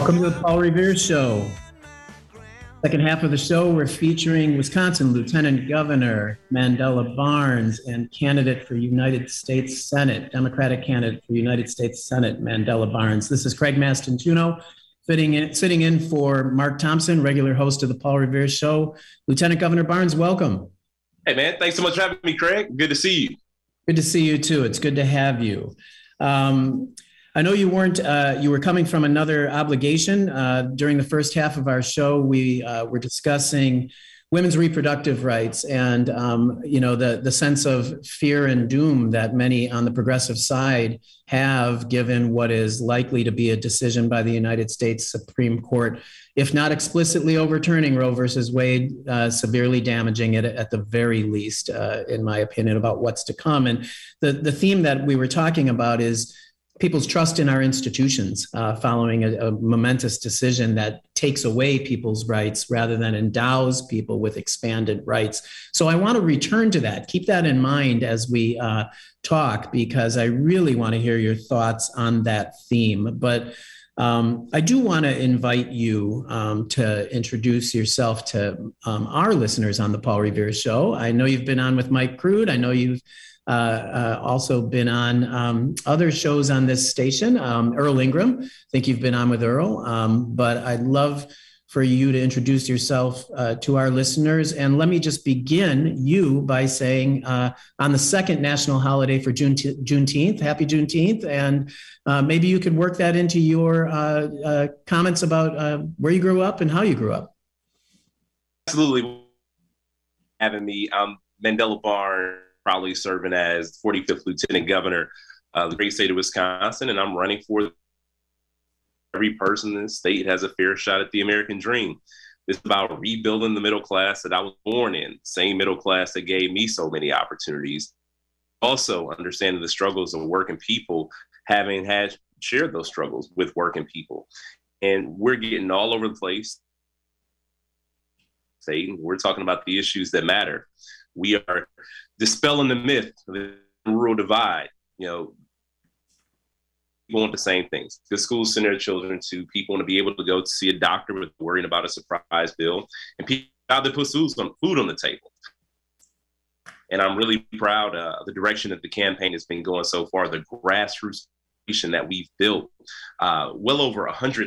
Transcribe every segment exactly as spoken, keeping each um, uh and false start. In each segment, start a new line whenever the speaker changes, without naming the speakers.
Welcome to the Paul Revere Show. Second half of the show, we're featuring Wisconsin Lieutenant Governor Mandela Barnes and candidate for United States Senate, Democratic candidate for United States Senate, Mandela Barnes. This is Craig Mastantuono, fitting in, sitting in for Mark Thompson, regular host of the Paul Revere Show. Lieutenant Governor Barnes, welcome.
Hey, man. Thanks so much for having me, Craig. Good to see you.
Good to see you, too. It's good to have you. Um, I know you weren't, uh, you were coming from another obligation. Uh, during the first half of our show, we uh, were discussing women's reproductive rights and, um, you know, the, the sense of fear and doom that many on the progressive side have given what is likely to be a decision by the United States Supreme Court, if not explicitly overturning Roe versus Wade, uh, severely damaging it at the very least, uh, in my opinion, about what's to come. And the, the theme that we were talking about is people's trust in our institutions uh, following a, a momentous decision that takes away people's rights rather than endows people with expanded rights. So I want to return to that. Keep that in mind as we uh, talk, because I really want to hear your thoughts on that theme. But um, I do want to invite you um, to introduce yourself to um, our listeners on the Paul Revere Show. I know you've been on with Mike Crude. I know you've Uh, uh, also been on um, other shows on this station. Um, Earl Ingram, I think you've been on with Earl, um, but I'd love for you to introduce yourself uh, to our listeners. And let me just begin you by saying uh, on the second national holiday for June Juneteenth, happy Juneteenth. And uh, maybe you could work that into your uh, uh, comments about uh, where you grew up and how you grew up.
Absolutely. Having me, um, Mandela Barnes, probably serving as forty-fifth Lieutenant Governor of the great state of Wisconsin, and I'm running for every person in the state has a fair shot at the American dream. It's about rebuilding the middle class that I was born in, same middle class that gave me so many opportunities. Also understanding the struggles of working people, having had shared those struggles with working people. And we're getting all over the place. We're talking about the issues that matter. We are dispelling the myth of the rural divide. You know, people want the same things. The schools send their children to, people want to be able to go to see a doctor without worrying about a surprise bill, and people out there put food on, food on the table. And I'm really proud uh, of the direction that the campaign has been going so far, the grassroots that we've built, uh, well over a hundred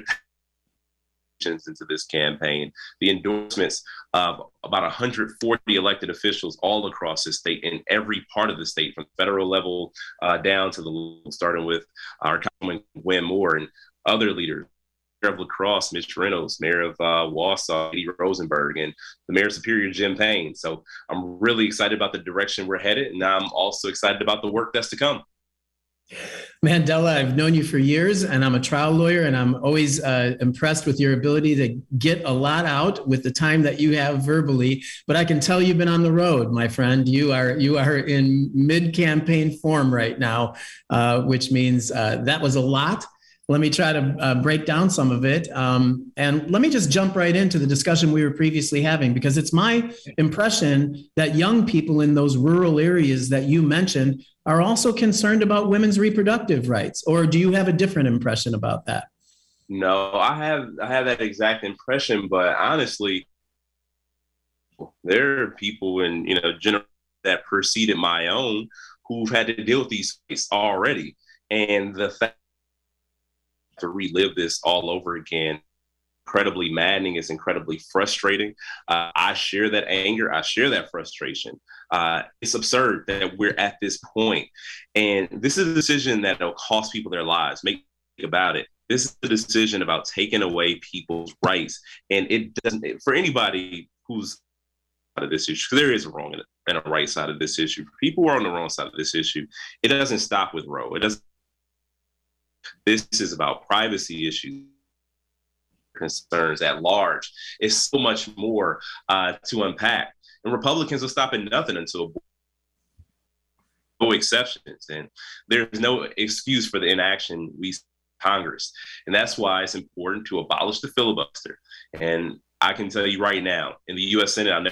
into this campaign, the endorsements of about one hundred forty elected officials all across the state, in every part of the state, from the federal level uh, down to the, starting with our Councilman Gwen Moore and other leaders, Mayor of La Crosse, Mitch Reynolds, Mayor of uh, Wausau, Eddie Rosenberg, and the Mayor of Superior, Jim Payne. So I'm really excited about the direction we're headed, and I'm also excited about the work that's to come.
Mandela, I've known you for years, and I'm a trial lawyer, and I'm always uh, impressed with your ability to get a lot out with the time that you have verbally. But I can tell you've been on the road, my friend. You are you are in mid-campaign form right now, uh, which means uh, that was a lot. Let me try to uh, break down some of it. Um, and let me just jump right into the discussion we were previously having, because it's my impression that young people in those rural areas that you mentioned are also concerned about women's reproductive rights. Or do you have a different impression about that?
No, I have I have that exact impression, but honestly, there are people in, you know, general that preceded my own who've had to deal with these things already. And the fact to relive this all over again, incredibly maddening. It's incredibly frustrating. Uh, I share that anger. I share that frustration. Uh, it's absurd that we're at this point. And this is a decision that will cost people their lives. Make about it. This is a decision about taking away people's rights. And it doesn't, for anybody who's out of this issue, because there is a wrong and a right side of this issue. For people who are on the wrong side of this issue, it doesn't stop with Roe. It doesn't. This is about privacy issues, concerns at large. It's so much more uh, to unpack. And Republicans will stop at nothing until no exceptions. And there's no excuse for the inaction we see in Congress. And that's why it's important to abolish the filibuster. And I can tell you right now, in the U S Senate, I'll never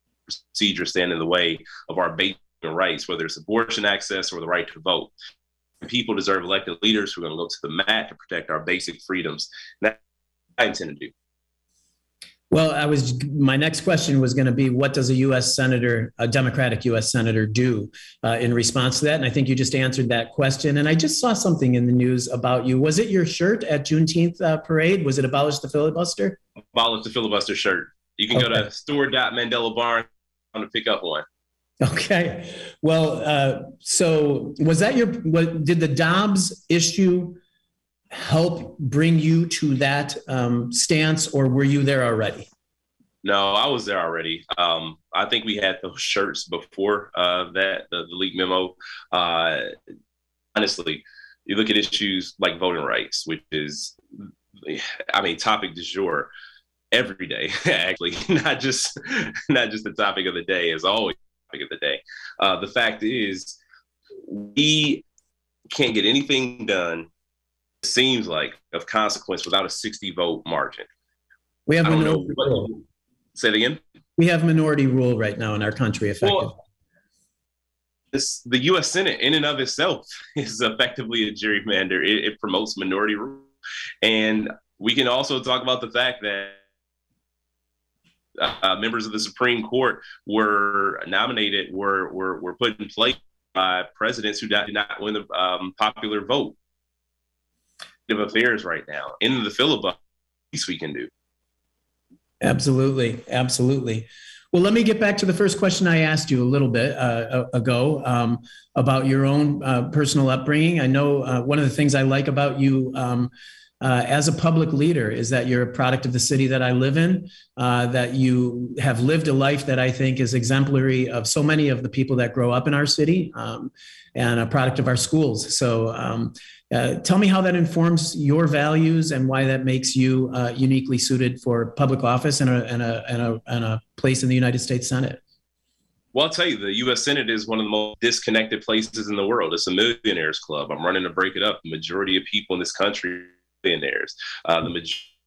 procedure stand in the way of our basic rights, whether it's abortion access or the right to vote. People deserve elected leaders who are going to go to the mat to protect our basic freedoms. And that's what I intend to do.
Well, I was my next question was going to be, what does a U S senator, a Democratic U S senator, do uh, in response to that? And I think you just answered that question. And I just saw something in the news about you. Was it your shirt at Juneteenth uh, parade? Was it Abolish the Filibuster?
Abolish the Filibuster shirt. You can okay. go to stewart dot mandela barnes to pick up one.
Okay. Well, uh, so was that your, what, did the Dobbs issue help bring you to that um, stance, or were you there already?
No, I was there already. Um, I think we had those shirts before uh, that, the, the leak memo. Uh, honestly, you look at issues like voting rights, which is, I mean, topic du jour every day, actually, not just not just the topic of the day, as always the topic of the day. Uh, the fact is, we can't get anything done, seems like, of consequence without a sixty vote margin.
We have minority rule.
Say it again.
We have minority rule right now in our country. Effective.
Well, this, the U S Senate, in and of itself, is effectively a gerrymander. It, it promotes minority rule, and we can also talk about the fact that uh, members of the Supreme Court were nominated, were were were put in place by presidents who did not win the um, popular vote. Of affairs right now in the filibuster, least we can do.
Absolutely, absolutely. Well, let me get back to the first question I asked you a little bit uh, ago um, about your own uh, personal upbringing. I know uh, one of the things I like about you um, uh, as a public leader is that you're a product of the city that I live in, uh, that you have lived a life that I think is exemplary of so many of the people that grow up in our city, um, and a product of our schools. So um, uh, tell me how that informs your values and why that makes you uh, uniquely suited for public office and a, and, a, and, a, and a place in the United States Senate.
Well, I'll tell you, the U S Senate is one of the most disconnected places in the world. It's a millionaires club. I'm running to break it up. The majority of people in this country are millionaires. Uh, the majority